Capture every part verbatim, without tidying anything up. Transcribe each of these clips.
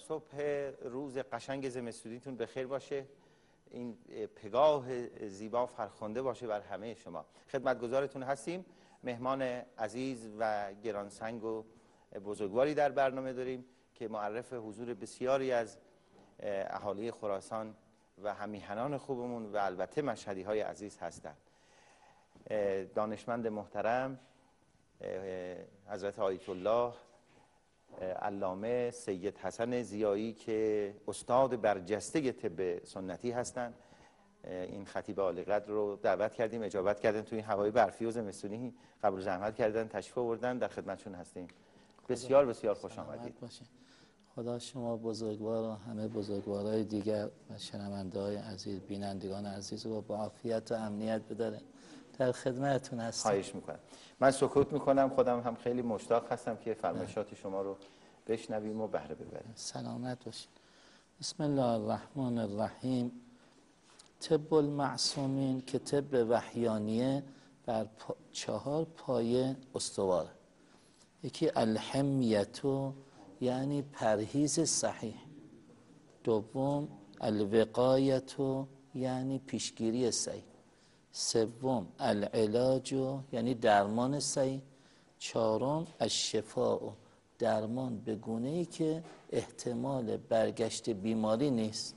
صبح روز قشنگ زمستونیتون بخیر باشه. این پگاه زیبا فرخنده باشه بر همه شما. خدمتگزارتون هستیم. مهمان عزیز و گرانسنگ و بزرگواری در برنامه داریم که معرف حضور بسیاری از اهالی خراسان و همیهنان خوبمون و البته مشهدی های عزیز هستند. دانشمند محترم حضرت آیت الله علامه سید حسن ضیایی که استاد برجسته طب سنتی هستند، این خطیب عالیقدر رو دعوت کردیم، اجابت کردن، توی این هوای برفی و زمستونی قبول زحمت کردن، تشریف آوردن، در خدمتشون هستیم. بسیار بسیار خوش آمدید. خدا شما بزرگوار و همه بزرگوارای دیگر و شنونده‌های عزیز، بینندگان عزیز رو با عافیت و امنیت بداره. در خدمتتون هستم. خواهش میکنم. من سکوت میکنم، خودم هم خیلی مشتاق هستم که فرمایشات شما رو بشنویم و بهره ببریم. سلامت باشید. بسم الله الرحمن الرحیم. طب المعصومین که طب وحیانیه بر پا چهار پایه استواره. یکی الحمیتو یعنی پرهیز صحیح. دوم الوقایتو یعنی پیشگیری صحیح. سوم العلاج یعنی درمان صحیح. چهارم الشفاء درمان به گونه‌ای که احتمال برگشت بیماری نیست.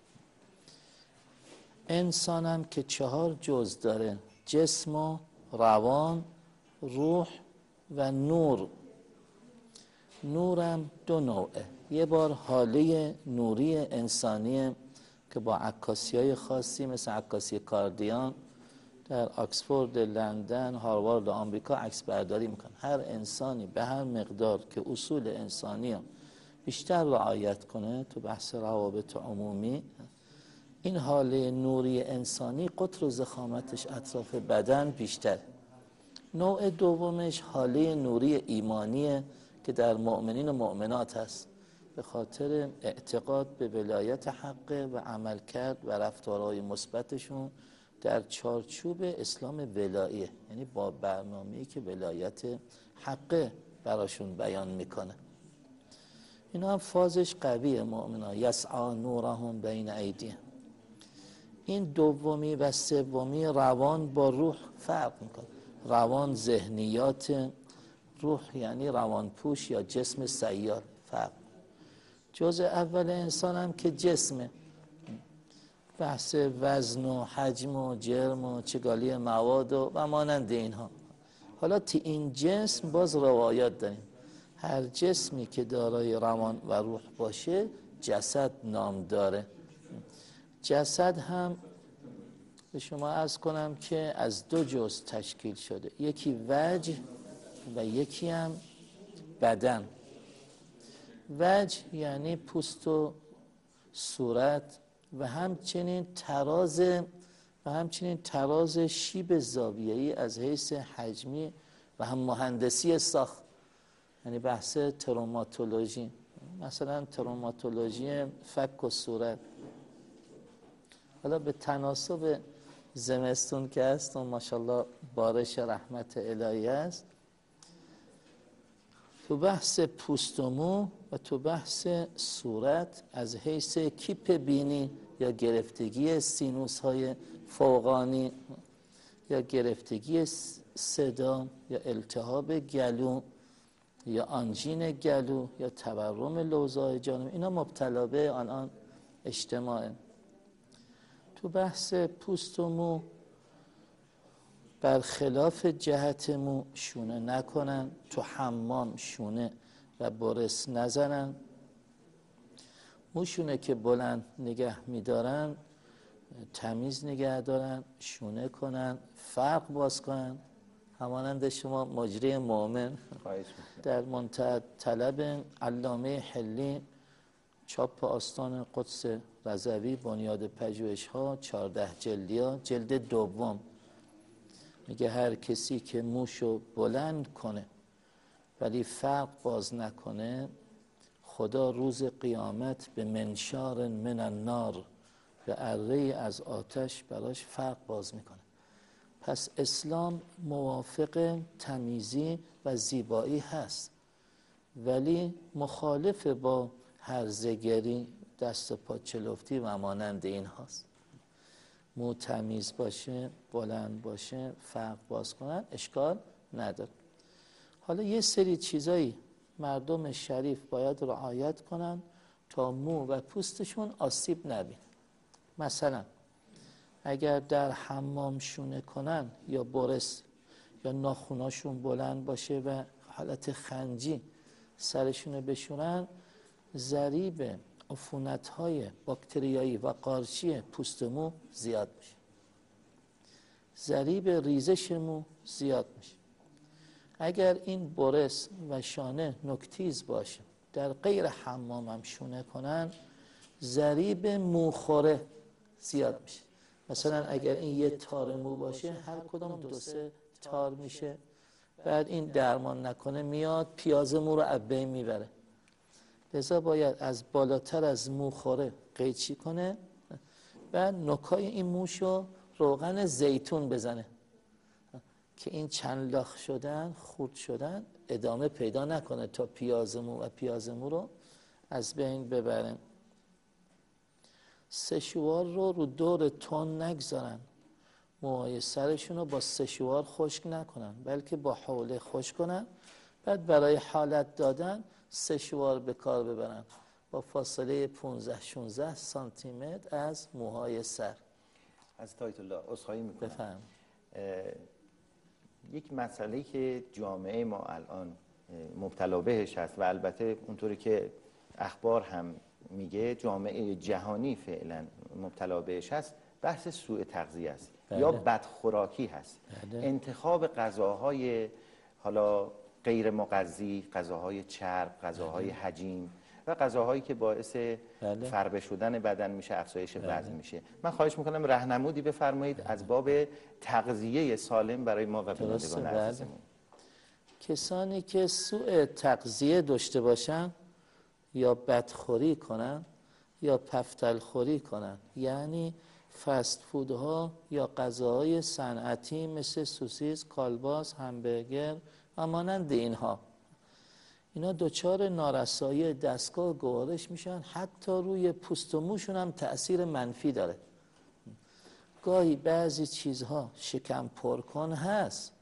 انسانم که چهار جز داره: جسم و روان، روح و نور. نورم دو نوعه. یه بار حاله نوری انسانیه که با عکاسی‌های خاصی مثل عکاسی کاردیان در آکسفورد، لندن، هاروارد آمریکا عکس برداری میکنن. هر انسانی به هر مقدار که اصول انسانی هم بیشتر رعایت کنه تو بحث روابط عمومی، این حاله نوری انسانی قطر و ضخامتش اطراف بدن بیشتر. نوع دومش حاله نوری ایمانیه که در مؤمنین و مؤمنات هست، به خاطر اعتقاد به ولایت حقه و عمل کرد و رفتارهای مثبتشون در چارچوب اسلام ولاییه، یعنی با برنامه‌ای که ولایت حقه براشون بیان میکنه. اینا هم فازش قویه. مؤمنا یسعی نورهم بین ایدیهم. این دومی و سومی روان با روح فرق میکنه. روان ذهنیات، روح یعنی روانپوش یا جسم سیار فرق. جزء اول انسان هم که جسمه، بحث وزن و حجم و جرم و چگالی مواد و, و مانند اینها. حالا تی این جسم باز روایات داریم. هر جسمی که دارای روان و روح باشه جسد نام داره. جسد هم به شما عرض کنم که از دو جزء تشکیل شده، یکی وجه و یکی هم بدن. وجه یعنی پوست و صورت و همچنین تراز و همچنین تراز شیب زاویه‌ای از حیث حجمی و هم مهندسی ساخت، یعنی بحث تروماتولوژی، مثلا تروماتولوژی فک و صورت. حالا به تناسب زمستون که هست و ماشاءالله بارش رحمت الهی است، تو بحث پوست و مو و تو بحث صورت از حیث کیپ بینی یا گرفتگی سینوس های فوقانی یا گرفتگی صدا یا التهاب گلو یا آنژین گلو یا تورم لوزای جانب، اینا مبتلا به آن آن اجتماع. تو بحث پوست و مو برخلاف جهت مو شونه نکنن، تو حمام شونه و برس نزنن. موشونه که بلند نگه میدارن تمیز نگه دارن، شونه کنن، فرق باز کنن، همانند شما مجری مؤمن. در منتهى طلب علامه حلی، چاپ آستان قدس رضوی، بنیاد پژوهش‌ها، چهارده جلدیا، جلد دوم، میگه هر کسی که موشو بلند کنه ولی فرق باز نکنه، خدا روز قیامت به منشار من النار، به اره از آتش براش فرق باز میکنه. پس اسلام موافق تمیزی و زیبایی هست، ولی مخالف با هرزگری، دست و پا چلفتی و مانند این هاست. مو تمیز باشه، بلند باشه، فرق باز کنن اشکال نداره. حالا یه سری چیزایی مردم شریف باید رعایت کنن تا مو و پوستشون آسیب نبینه. مثلا اگر در حمام شونه کنن یا برس یا ناخوناشون بلند باشه و حالت خنجی سرشون بشورن، ضریب عفونت‌های باکتریایی و قارچی پوست مو زیاد میشه، ضریب ریزش مو زیاد میشه. اگر این برس و شانه نوک‌تیز باشه، در غیر حمام هم شونه کنن، ضریب موخوره زیاد میشه. مثلا اگر این یه تار مو باشه، هر کدام دو سه تار میشه، بعد این درمان نکنه میاد پیاز مو رو از بین میبره. لذا باید از بالاتر از موخوره قیچی کنه، بعد نوکای این موشو روغن زیتون بزنه که این چند لاخ شدن، خورد شدن ادامه پیدا نکنه تا پیاز مو و پیاز مو رو از بین ببرن. سشوار رو رو دور تون نگذارن، موهای سرشون رو با سشوار خشک نکنن، بلکه با حوله خشک کنن، بعد برای حالت دادن سشوار به کار ببرن با فاصله پانزده شانزده سانتی متر از موهای سر. از آیت الله عذرخواهی میکنم. بفهم. یک مسئله که جامعه ما الان مبتلا بهش هست و البته اونطوری که اخبار هم میگه جامعه جهانی فعلا مبتلا بهش هست، بحث سوء تغذیه است. بله. یا بدخوراکی هست. بله. انتخاب غذاهای حالا غیر مغذی، غذاهای چرب، غذاهای بله. حجیم و غذاهایی که باعث بله. فربه شدن بدن میشه، افزایش بله. وزن میشه. من خواهش میکنم راهنمودی بفرمایید بله. از باب تغذیه سالم برای ما و بینندگان عزیزمون. کسانی که سوء تغذیه داشته باشن یا بدخوری کنن یا پفتلخوری کنن، یعنی فست فودها یا غذاهای صنعتی مثل سوسیس، کالباس، همبرگر و مانند اینها، اینا دچار نارسایی دستگاه گوارش میشن، حتی روی پوست و موشون هم تأثیر منفی داره. گاهی بعضی چیزها شکم پرکن هست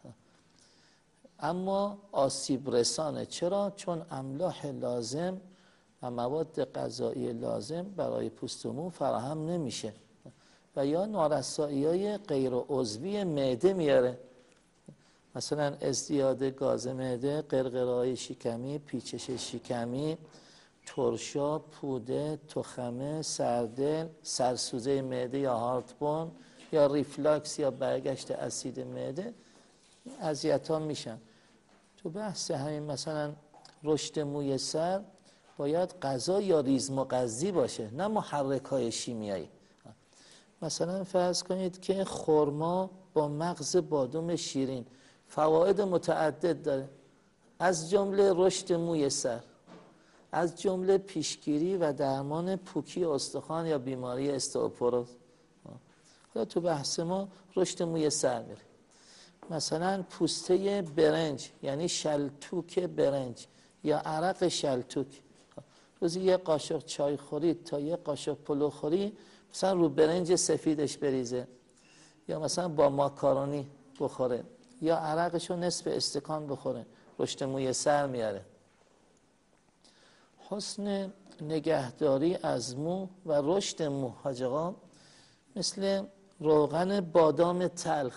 اما آسیب رسانه. چرا؟ چون املاح لازم و مواد غذایی لازم برای پوست و مو فراهم نمیشه و یا نارسایی‌های غیر عضوی معده میاره، مثلا ازدیاد گاز معده، قرقره‌های شکمی، پیچش شکمی، ترشا، پوده، تخمه، سردل، سرسوزه معده یا هارتبون یا ریفلاکس یا برگشت اسید معده، اذیت‌ها میشن. تو بحث همین مثلا رشد موی سر باید غذا یا ریز مغذی باشه، نه محرک‌های شیمیایی. مثلا فرض کنید که خرما با مغز بادام شیرین فواید متعدد داره، از جمله رشد موی سر، از جمله پیشگیری و درمان پوکی استخوان یا بیماری استئوپوروز. حالا تو بحث ما رشد موی سر میره. مثلا پوسته برنج یعنی شلتوک برنج یا عرق شلتوک، روزی یه قاشق چای خورید تا یه قاشق پلو خورید، مثلا رو برنج سفیدش بریزه یا مثلا با ماکارونی بخوره یا عرقشو نصف استکان بخوره، رشد موی سر میاره. حسن نگهداری از مو و رشد مو حاج آقا مثل روغن بادام تلخ،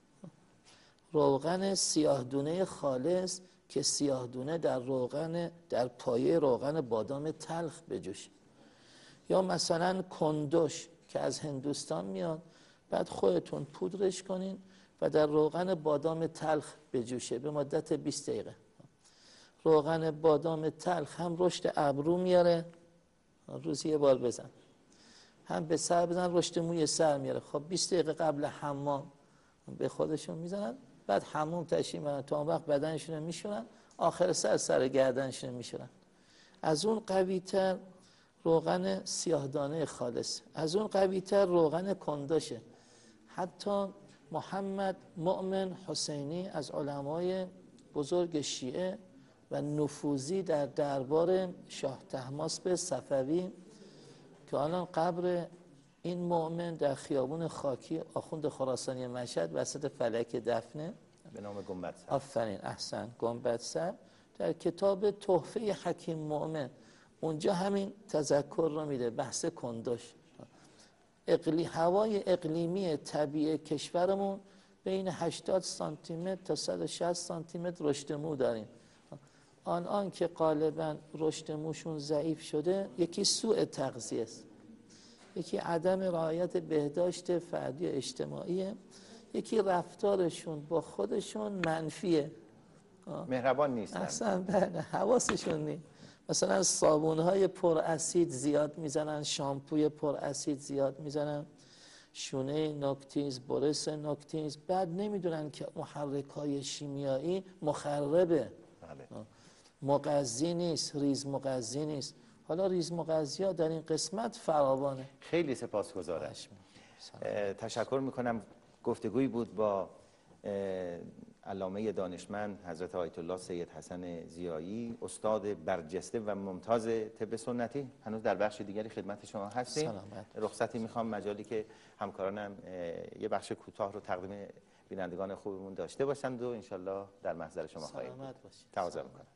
روغن سیاهدونه خالص که سیاهدونه در روغن در پایه روغن بادام تلخ بجوشه، یا مثلا کندوش که از هندوستان میاد، بعد خودتون پودرش کنین و در روغن بادام تلخ بجوشه به مدت بیست دقیقه. روغن بادام تلخ هم رشد ابرو میاره، روزی یه بار بزن، هم به سر بزن رشد موی سر میاره. خب بیست دقیقه قبل حمام به خودشون میزنن، بعد حمام تشریف میبرن، تا اون وقت بدنشون میشورن، آخر سر سر گردنشون میشورن. از اون قوی تر روغن سیاهدانه خالص، از اون قوی تر روغن کندوشه. حتی محمد مؤمن حسینی از علمای بزرگ شیعه و نفوذی در دربار شاه طهماسپ صفوی که الان قبر این مؤمن در خیابون خاکی آخوند خراسانی مشهد وسط فلک دفنه به نام گنبد سر. آفرین احسن، گنبد سر. در کتاب تحفه حکیم مؤمن اونجا همین تذکر رو میده، بحث کندش. اقلی هوای اقلیمی طبیعی کشورمون بین هشتاد سانتی متر تا صد و شصت سانتی متر رشد مو داریم. آن آن که غالبا رشد موشون ضعیف شده، یکی سوء تغذیه است، یکی عدم رعایت بهداشت فردی و اجتماعیه، یکی رفتارشون با خودشون منفیه، مهربان نیستن. اصلا بله، حواسشون نیست. مثلا صابونهای پر اسید زیاد میزنن، شامپوی پر اسید زیاد میزنن، شونه نوکتیز، برس نوکتیز، بعد نمیدونن که محرک‌های شیمیایی مخربه، مغذی نیست، ریز مغذی نیست. حالا ریز مغذی ها در این قسمت فراوانه. خیلی سپاسگزارم. تشکر میکنم. گفتگویی بود با علامه دانشمند حضرت آیت الله سید حسن ضیایی، استاد برجسته و ممتاز طب سنتی. هنوز در بخش دیگری خدمت شما هستیم. سلامت. رخصتی میخوام، مجالی که همکارانم یه بخش کوتاه رو تقدیم بینندگان خوبمون داشته باشند و انشالله در محضر شما خواهیم بود. تواضع میکنم.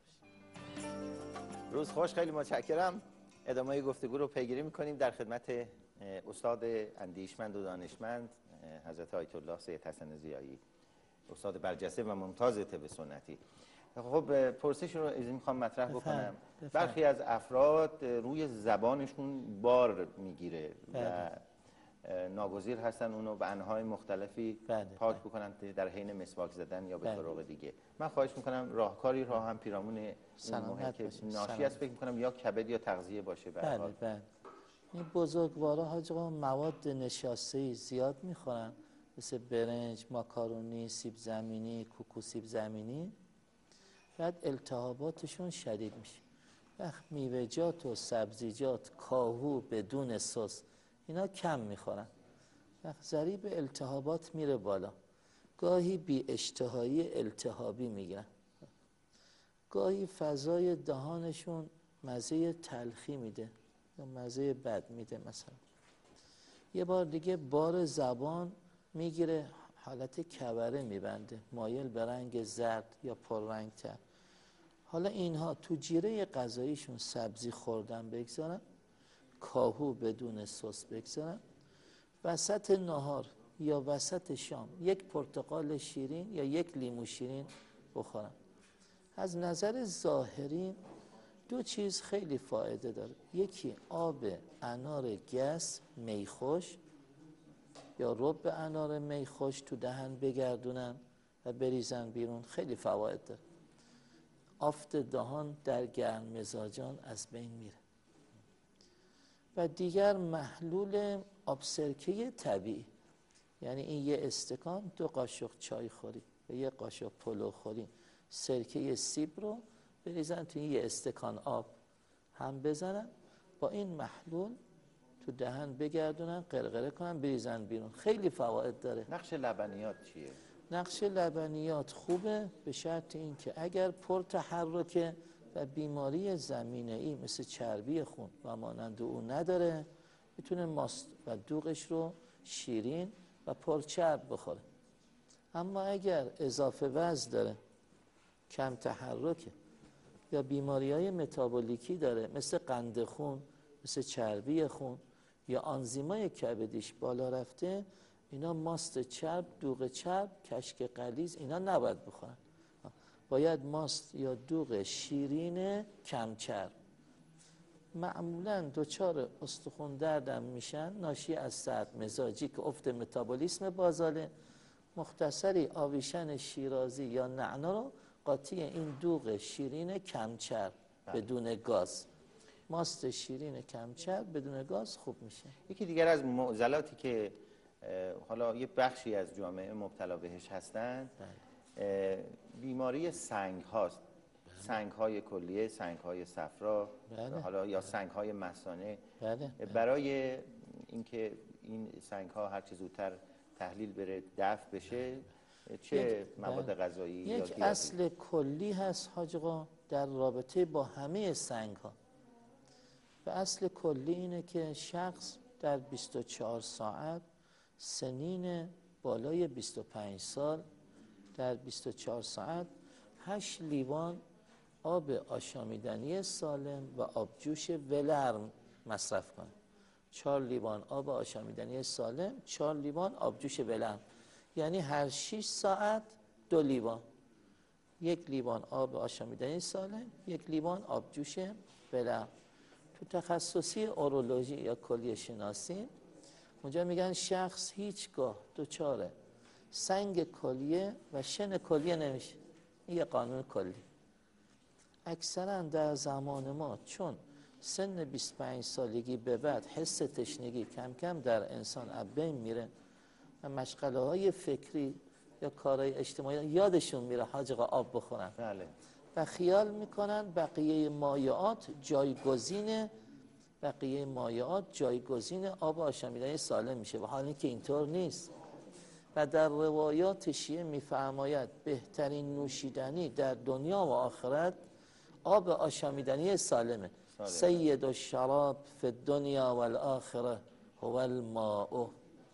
روز خوش، خیلی متشکرم. ادامه گفتگو رو پیگیری میکنیم در خدمت استاد اندیشمند و دانشمند حضرت آیت الله سید حسن ضیایی، استاد برجسته و ممتاز طب سنتی. خب پرسش رو از میخوام مطرح بکنم. بفهم. بفهم. برخی از افراد روی زبانشون بار میگیره و ناگزیر هستن اونو به انواع مختلفی بله. پاک بله. بکنن در حین مسواک زدن یا به بله. طرق دیگه. من خواهش میکنم راهکاری را هم پیرامون این موضوع که ناشی از فکر میکنم یا کبد یا تغذیه باشه. بله بله, بله. این بزرگوارا حاج آقا مواد نشاسته‌ای زیاد میخورن، مثل برنج، ماکارونی، سیب زمینی، کوکو سیب زمینی، بعد التهاباتشون شدید میشه. وقت میوه‌جات و سبزیجات، کاهو بدون سس، اینا کم میخورن، وقت ضریب التهابات میره بالا. گاهی بی اشتهایی التهابی میگیرن، گاهی فضای دهانشون مزه تلخی میده یا مزه بد میده. مثلا یه بار دیگه بار زبان میگیره، حالت کبره میبنده، مایل به رنگ زرد یا پررنگ تر. حالا اینها تو جیره غذاییشون سبزی خوردن بگذارن، کاهو بدون سس بگذارن، وسط نهار یا وسط شام یک پرتقال شیرین یا یک لیمو شیرین بخورن. از نظر ظاهری دو چیز خیلی فایده داره. یکی آب انار گس میخوش یا رب انار میخوش تو دهن بگردونن و بریزن بیرون، خیلی فواید داره. آفت دهان در گرم مزاجان از بین میره. و دیگر محلول آب سرکه طبیعی، یعنی این یه استکان دو قاشق چای خوری و یه قاشق پلو خوری سرکه سیب رو بریزن توی یه استکان آب هم بزنن، با این محلول تو دهن بگردونن، قرقره کنن، بریزن بیرون، خیلی فواید داره. نقش لبنیات چیه؟ نقش لبنیات خوبه به شرط این که اگر پر تحرک و بیماری زمینه ای مثل چربی خون و مانند او نداره، میتونه ماست و دوغش رو شیرین و پرچرب بخوره. اما اگر اضافه وزن داره، کم تحرکه یا بیماری های متابولیکی داره مثل قند خون، مثل چربی خون یا آنزیمای کبدیش بالا رفته، اینا ماست چرب، دوغ چرب، کشک غلیظ اینا نباید بخورن. باید ماست یا دوغ شیرین کم چرب. معمولا دوچار استخوان دردم میشن ناشی از سرد مزاجی که افت متابولیسم بازاله. مختصری آویشن شیرازی یا نعنا رو قاطی این دوغ شیرین کم چرب بدون گاز، ماست شیرین کم چرب بدون گاز خوب میشه. یکی دیگر از معضلاتی که حالا یه بخشی از جامعه مبتلا بهش هستن بیماری سنگ هاست. سنگ های کلیه، سنگ های صفرا، بله. حالا یا سنگ های مثانه. بله. برای اینکه این سنگ ها هر چه زودتر تحلیل بره، دفع بشه، چه مواد غذایی یا یک گیاهی؟ اصل کلی هست حاج آقا در رابطه با همه سنگ ها. و اصل کلی اینه که شخص در بیست و چهار ساعت سنین بالای بیست و پنج سال در بیست و چهار ساعت هشت لیوان آب آشامیدنی سالم و آبجوش ولرم مصرف کنه. چهار لیوان آب آشامیدنی سالم، چهار لیوان آبجوش ولرم، یعنی هر شش ساعت دو لیوان. یک لیوان آب آشامیدنی سالم، یک لیوان آبجوش ولرم. تو تخصصی اورولوژی یا کلیه شناسی اونجا میگن شخص هیچگاه دچار سنگ کلیه و شن کلیه نمیشه. این یه قانون کلی. اکثرا در زمان ما چون سن بیست و پنج سالگی به بعد حس تشنگی کم کم در انسان از بین میره و مشغله های فکری یا کارهای اجتماعی یادشون میره حاج آقا آب بخورن. بله. و خیال میکنن بقیه مایعات جایگزین بقیه مایعات جایگزین آب آشامیدنی سالم میشه و حالی که اینطور نیست. و در روایات شیعه میفرماید بهترین نوشیدنی در دنیا و آخرت آب آشامیدنی سالمه. سید الشراب فی الدنیا و الاخره هو الماء.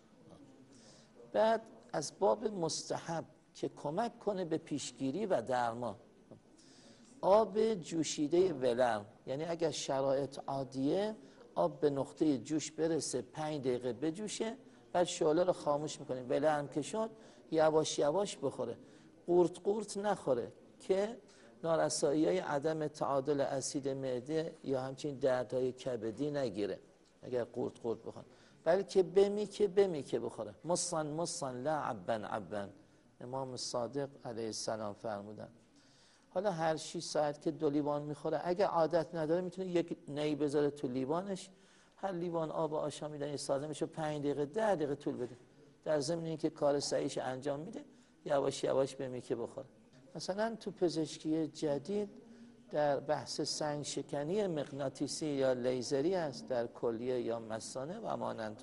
بعد از باب مستحب که کمک کنه به پیشگیری و درمان، آب جوشیده ولرم، یعنی اگر شرایط عادیه آب به نقطه جوش برسه پنج دقیقه بجوشه، بعد شعله رو خاموش میکنیم، ولرم که شد یواش یواش بخوره، قورت قورت نخوره که نارسایی های عدم تعادل اسید معده یا همچنین دردهای کبدی نگیره اگر قورت قورت بخوره، بلکه بمیکه بمیکه بخوره. مصن مصن لا عبن عبن، امام صادق علیه السلام فرمودن. حالا هر شش ساعت که دو لیوان میخوره، اگه عادت نداره میتونه یک نی بذاره تو لیوانش، هر لیوان آب آشامیدنی سالمش رو پنج دقیقه ده دقیقه طول بده، در ضمن اینکه کار صحیحش انجام میده یواش یواش بمیکه بخوره. مثلا تو پزشکی جدید در بحث سنگ شکنی مغناطیسی یا لیزری است در کلیه یا مثانه و مانند.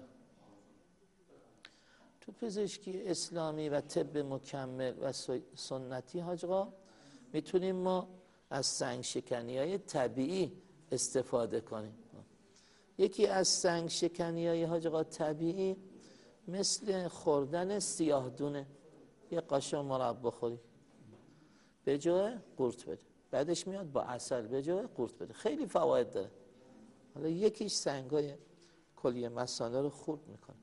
تو پزشکی اسلامی و طب مکمل و سنتی حاج آقا میتونیم ما از سنگ شکنی های طبیعی استفاده کنیم. یکی از سنگ شکنی های حاج آقا طبیعی مثل خوردن سیاه دونه، یه قاشق مربا بخوری به جای قورت بده، بعدش میاد با عسل به جای قورت بده، خیلی فواید داره. حالا یکیش سنگای کلیه مثانه رو خورد میکنه.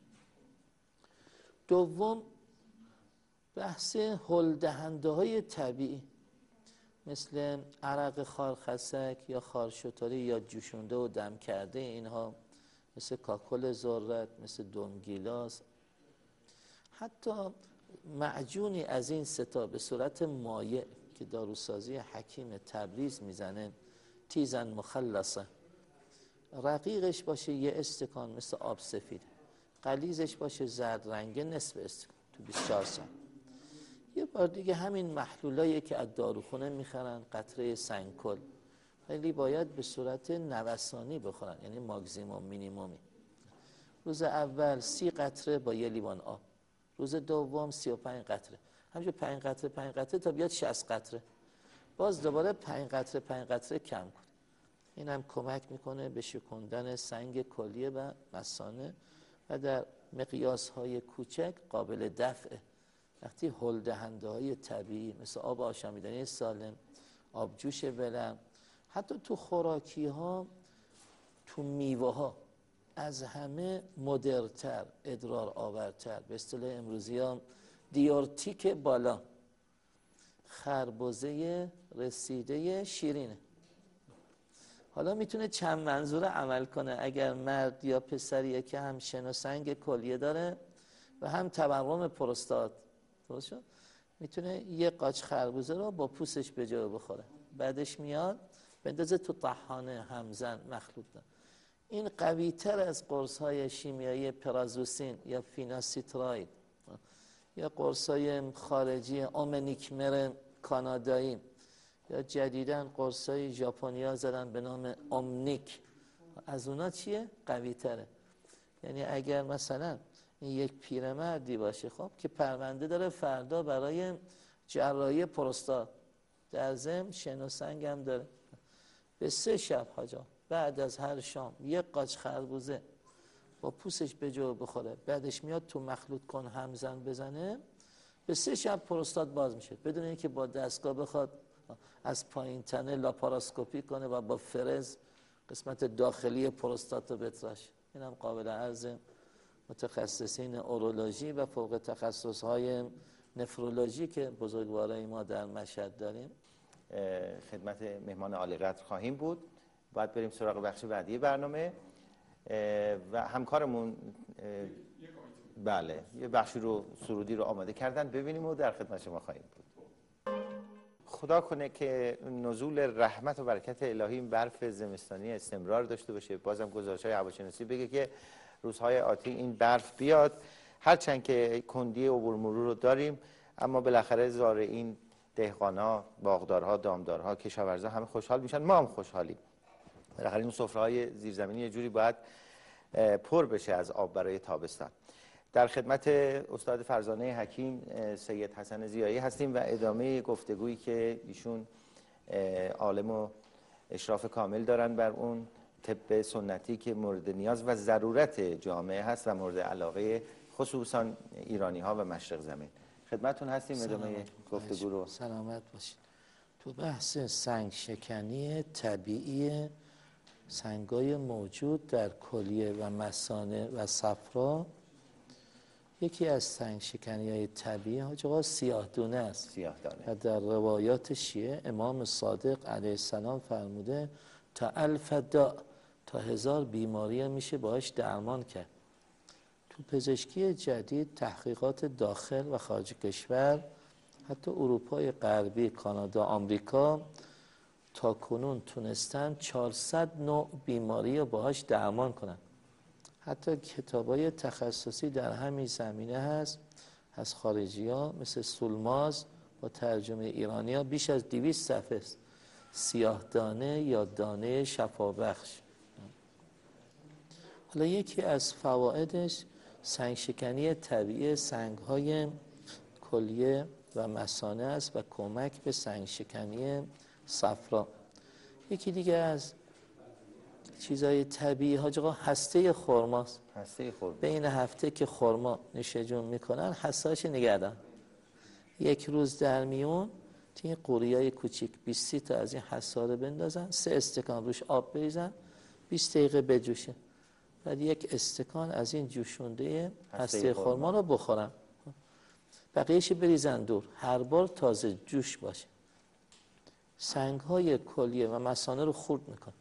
دوم بحث هل دهنده های طبیعی مثل عرق خارخسک یا خارشتری یا جوشونده و دم کرده، اینها مثل کاکل ذرت، مثل دمگیلاس، حتی معجونی از این ستا به صورت مایع که داروسازی حکیم تبریز میزنه، تیزن مخلصه، رقیقش باشه یه استکان مثل آب سفید، غلیظش باشه زرد رنگه نصف استکان تو بیست و چهار ساعت. یه بار دیگه همین محلولایی که از داروخونه میخرن قطره سنگکل، ولی باید به صورت نوسانی بخورن، یعنی ماکسیموم مینیمومی. روز اول سی قطره با یه لیوان آب، روز دوم سی و پنج قطره، همینجور پنج قطره پنج قطره تا بیاد شصت قطره، باز دوباره پنج قطره پنج قطره کم کن. این هم کمک میکنه به شکوندن سنگ کلیه و مثانه و در مقیاس های کوچک قابل دفعه. وقتی هل دهنده های طبیعی مثل آب آشامیدنی سالم، آبجوش ولرم، حتی تو خوراکی ها، تو میوه ها از همه مدرتر، ادرار آورتر، به اصطلاح امروزی ها دیورتیک بالا، خربزه رسیده شیرینه. حالا میتونه چند منظور عمل کنه. اگر مرد یا پسریه که هم شن و سنگ کلیه داره و هم تورم پروستات، درست شد، میتونه یه قاچ خربوزه رو با پوستش به جای بخوره، بعدش میاد بندازه تو طحانه همزن مخلوط ده. این قوی تر از قرص های شیمیایی پرازوسین یا فیناسیتراید یا قرص های خارجی اومنیکمر کانادایی یا جدیدن قرص های ژاپنیا زدن به نام اومنیک، از اونا چیه؟ قوی تره. یعنی اگر مثلا این یک پیرمردی باشه خب که پرونده داره فردا برای جراحی پروستات، در ضمن شن و سنگ هم داره، به سه شب حاجا بعد از هر شام یک قاچ خربوزه با پوستش به جو بخوره، بعدش میاد تو مخلوط کن همزن بزنه، به سه شب پروستات باز میشه بدون اینکه با دستگاه بخواد از پایین تنه لاپاراسکوپی کنه و با فرز قسمت داخلی پروستات رو بتراشه. این هم قابل عرض متخصصین اورولوژی و فوق تخصصهای نفرولوژی که بزرگوارای ما در مشهد داریم. خدمت مهمان عالی قدر خواهیم بود. باید بریم سراغ بخش بعدی برنامه و همکارمون بله یه بخشی رو سرودی رو آماده کردن، ببینیم و در خدمت شما خواهیم بود. خدا کنه که نزول رحمت و برکت الهی این برف زمستانی استمرار داشته باشه. بازم گزارش‌های هواشناسی بگه که روزهای آتی این برف بیاد، هرچند که کندی عبور مرور رو داریم اما بالاخره زارعین، دهقانا، باغدارها، دامدارها، کشاورزا همه خوشحال میشن، ما هم خوشحالیم. بالاخره این سفره‌های زیرزمینی یه جوری باید پر بشه از آب برای تابستان. در خدمت استاد فرزانه حکیم سید حسن ضیایی هستیم و ادامه گفتگویی که ایشون عالم و اشراف کامل دارن بر اون طب سنتی که مورد نیاز و ضرورت جامعه هست و مورد علاقه خصوصا ایرانی ها و مشرق زمین. خدمتون هستیم، ادامه گفتگو رو. سلامت باشید. تو بحث سنگ شکنی طبیعی سنگای موجود در کلیه و مثانه و صفرا، یکی از سنگ شکنی های طبیعی حاج سیاه دونه است. سیاه دانه. و در روایات شیعه امام صادق علیه السلام فرموده تا الف داء، تا هزار بیماری میشه باهاش درمان کرد. تو پزشکی جدید تحقیقات داخل و خارج کشور، حتی اروپای غربی، کانادا، آمریکا تا کنون تونستن چهارصد نوع بیماری رو باهاش درمان کنن. حتی کتابای تخصصی در همین زمینه هست از خارجی ها مثل سولماز با ترجمه ایرانی ها بیش از دویست صفحه است. سیاه دانه یا دانه شفابخش. حالا یکی از فوایدش سنگ شکنی طبیعی سنگ های کلیه و مثانه است و کمک به سنگ شکنی صفرا. یکی دیگه از چیزای طبیعی حاج آقا هسته خرماست. هسته خرما. بین هفته که خرما نوشه جون میکنن هسته‌اش نگردن. یک روز در میون این قوریای کوچیک بیست تا از این هسته رو بندازن، سه استکان روش آب بریزن، بیست دقیقه بجوشه. بعد یک استکان از این جوشونده هسته خرما رو بخورن. بقیه‌اش بریزن دور. هر بار تازه جوش باشه. سنگ‌های کلیه و مثانه رو خورد میکنه.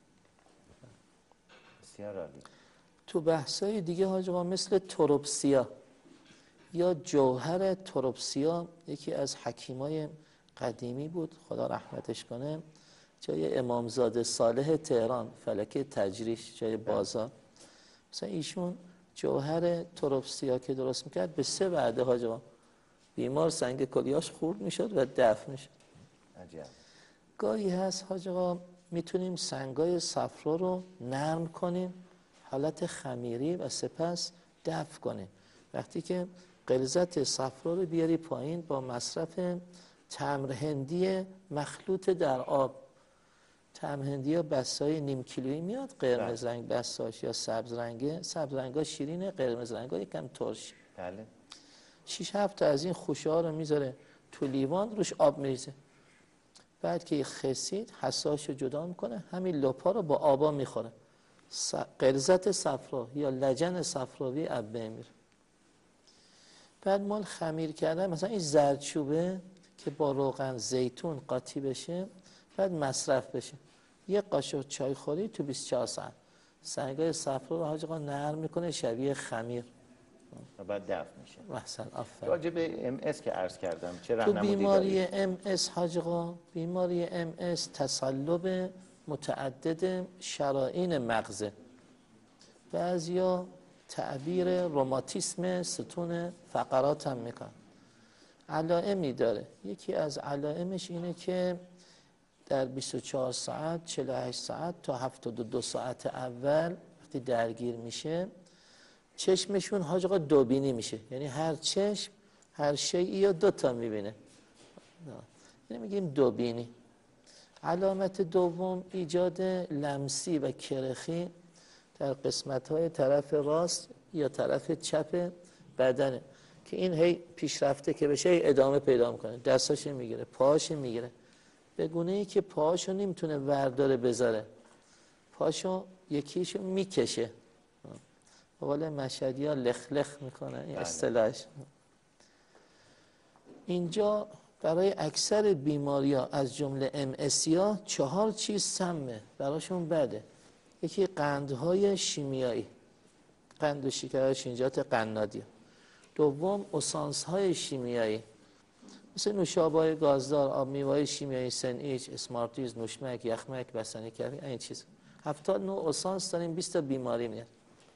تو بحثای دیگه حاج آقا مثل تروپسیا یا جوهر تروپسیا، یکی از حکیمای قدیمی بود خدا رحمتش کنه، جای امامزاده صالح تهران فلک تجریش جای بازار، مثلا ایشون جوهر تروپسیا که درست میکرد به سه وعده حاج آقا بیمار سنگ کلیه‌اش خورد میشد و دفن میشد. عجب. گاهی هست حاج آقا میتونیم سنگای صفرا رو نرم کنیم حالت خمیری و سپس دفع کنیم. وقتی که غلظت صفرا رو بیاری پایین با مصرف تمر هندی مخلوط در آب. تمر هندی یا بسای نیم کیلویی میاد قرمز رنگ بساش یا سبز رنگه، سبز رنگا شیرینه، قرمز رنگا یکم ترش. بله. شش هفت تا از این خوشه ها رو میذاره تو لیوان، روش آب میریزه. بعد که خسید حساشو جدا میکنه، همین لپا رو با آبا میخوره. غلظت صفرا یا لجن صفراوی اب میره. بعد مال خمیر کردن مثلا این زردچوبه که با روغن زیتون قاطی بشه بعد مصرف بشه، یک قاشق چای خوری تو بیست و چهار ساعت سنگای صفرا رو حاج آقا نرم میکنه شبیه خمیر و بعد دفع میشه. مثلا آفرین. راجع به ام اس که عرض کردم چه تو راهنمایی بیماری ام اس حاج آقا، بیماری ام اس تصلب متعدد شرائین مغزه، بعضیا تعبیر روماتیسم ستون فقرات هم میکن. علائمی داره. یکی از علائمش اینه که در بیست و چهار ساعت، چهل و هشت ساعت تا هفتاد و دو ساعت اول وقتی درگیر میشه چشمشون حاج آقا دوبینی میشه، یعنی هر چشم هر شیئی یا دو تا میبینه، یعنی میگیم دوبینی. علامت دوم ایجاد لمسی و کرخی در قسمت‌های طرف راست یا طرف چپ بدنه که این هی پیشرفته که بشه هی ادامه پیدا میکنه، دستاش میگیره، پاهاش میگیره، به گونه ای که پاهاشو نمیتونه ورداره بذاره، پاشو یکیشو میکشه، به قول مشهدی ها لخ لخ میکنه، این اصطلاحش. اینجا برای اکثر بیماری ها از جمله ام اس ها چهار چیز سمه براشون بده. یکی قندهای شیمیایی، قند و شکر شینجات قنادی. دوم اسانس های شیمیایی مثل نوشابه گازدار، آب میوه شیمیایی، سنئیچ، اسمارتیز، نوشمک، یخمک، بستنی کبی، این چیز. هفتاد نوع اسانس داریم، بیست تا بیماری میاد.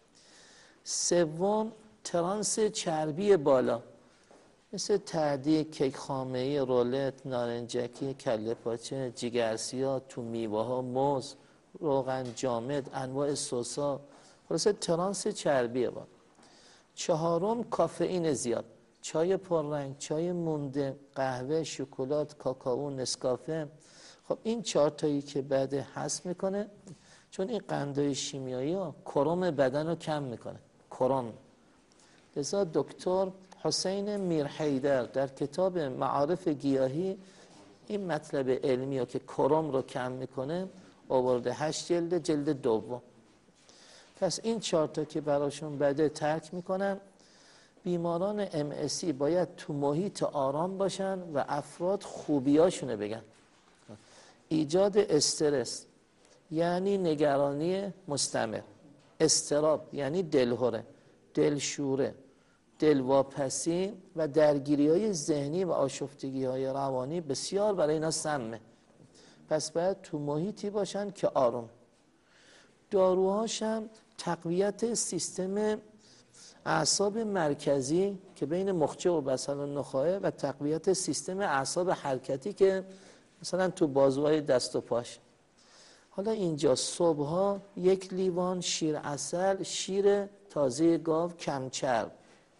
سوم ترانس چربی بالا مثل تعدی، کیک خامه‌ای، رولت، نارنجکی، کله پاچه، جگرسیاه، تو میوه ها، موز، روغن جامد، انواع سس‌ها، خلاصه ترانس چربی بالا. چهارم کافئین زیاد، چای پررنگ، چای مونده، قهوه، شکلات، کاکائو، نسکافه. خب این چهار تایی که بعد حذف میکنه، چون این قندهای شیمیایی ها کروم بدن رو کم میکنه، کروم. لذا دکتر حسین میرحیدر در کتاب معارف گیاهی این مطلب علمی ها که کروم رو کم میکنه آورده، هشت جلد، جلد دوم. پس این چهار تا که براشون بده ترک میکنن. بیماران ام اسی باید تو محیط آرام باشن و افراد خوبیاشونه بگن. ایجاد استرس یعنی نگرانی مستمر، استراب یعنی دلهره، دلشوره، دلواپسی و درگیری های ذهنی و آشفتگی های روانی بسیار برای اینا سمه. پس باید تو محیطی باشن که آروم. داروهاش هم تقویت سیستم اعصاب مرکزی که بین مخچه و بصل و نخاع و تقویت سیستم اعصاب حرکتی که مثلا تو بازوهای دست و پاش. حالا اینجا صبحها یک لیوان شیر عسل، شیر تازه گاو کم چرب،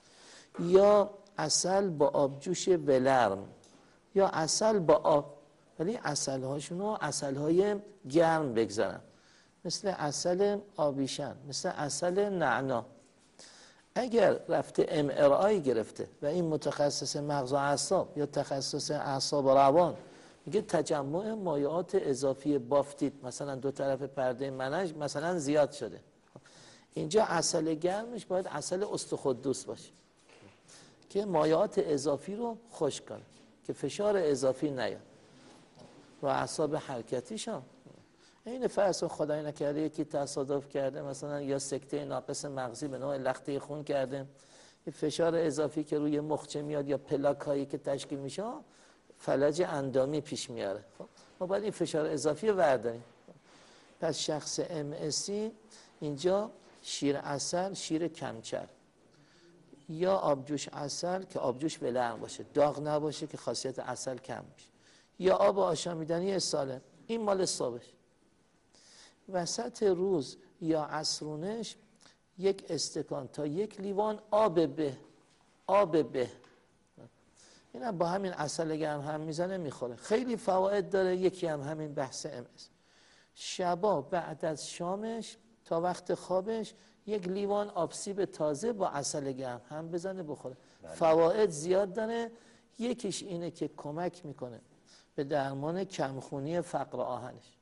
یا عسل با آبجوش ولرم، یا عسل با آب، ولی عسل هاشونو عسل های گرم بگذارن، مثل عسل آبیشن، مثل عسل نعنا. اگر رفته ام ار آی گرفته و این متخصص مغز و اعصاب یا تخصص اعصاب و روان میگه تجمع مایعات اضافی بافتید مثلا دو طرف پرده منج مثلا زیاد شده، اینجا عسل گرمش باید عسل استخوان باشه که مایعات اضافی رو خشک کنه که فشار اضافی نیاد و اعصاب حرکتیش هم. این فرض خدای نکرده یکی تصادف کرده مثلا یا سکته ناقص مغزی به نوع لخته خون کرده، فشار اضافی که روی مخچه میاد یا پلاک هایی که تشکیل میشه فلج اندامی پیش میاره. خب ما باید این فشار اضافی رو برداریم. پس شخص ام اسی اینجا شیر عسل، شیر کمچر، یا آبجوش عسل که آبجوش ولرم باشه، داغ نباشه که خاصیت عسل کم میشه، یا آب آشامیدنی سالم، این مال صبحش. وسط روز یا عصرونش یک استکان تا یک لیوان آب به، آب به، این هم با همین عسل گرم هم میزنه میخوره، خیلی فواید داره. یکی هم همین بحث ام اس. شبا بعد از شامش تا وقت خوابش یک لیوان آبسیب تازه با عسل گرم هم بزنه بخوره. بله. فواید زیاد داره. یکیش اینه که کمک میکنه به درمان کمخونی فقر آهنش،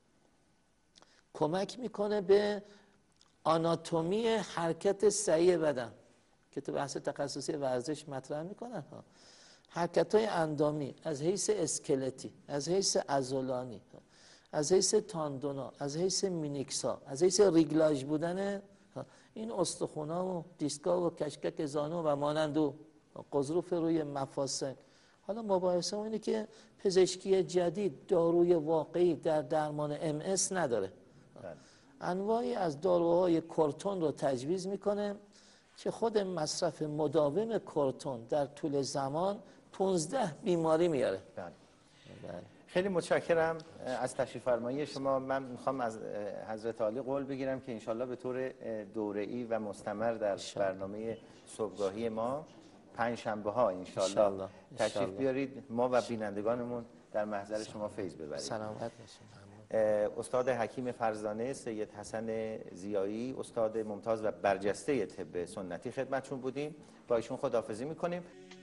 کمک میکنه به آناتومی حرکت صحیح بدن که تو بحث تخصصی ورزش مطرح میکنن ها. حرکت های اندامی از حیث اسکلتی، از حیث عضلانی، از حیث تاندونا، از حیث مینیکسا، از حیث ریگلاژ بودن این استخونا و دیسکا و کشکک زانو و مانند و قضروف روی مفاصل. حالا مباحثه اینه که پزشکی جدید داروی واقعی در درمان ام اس نداره. انواعی از داروهای کورتون رو تجویز میکنه که خود مصرف مداوم کورتون در طول زمان پانزده بیماری میاره. بله. خیلی متشکرم از تشریف فرمایی شما. من میخوام از حضرت عالی قول بگیرم که انشالله به طور دوره‌ای و مستمر در برنامه صبحگاهی ما پنج شنبه ها انشالله تشریف بیارید، ما و بینندگانمون در محضر شما فیض ببرید. سلامت باشید. استاد حکیم فرزانه، سید حسن ضیایی، استاد ممتاز و برجسته طب سنتی خدمتشون بودیم. با ایشون خداحافظی میکنیم.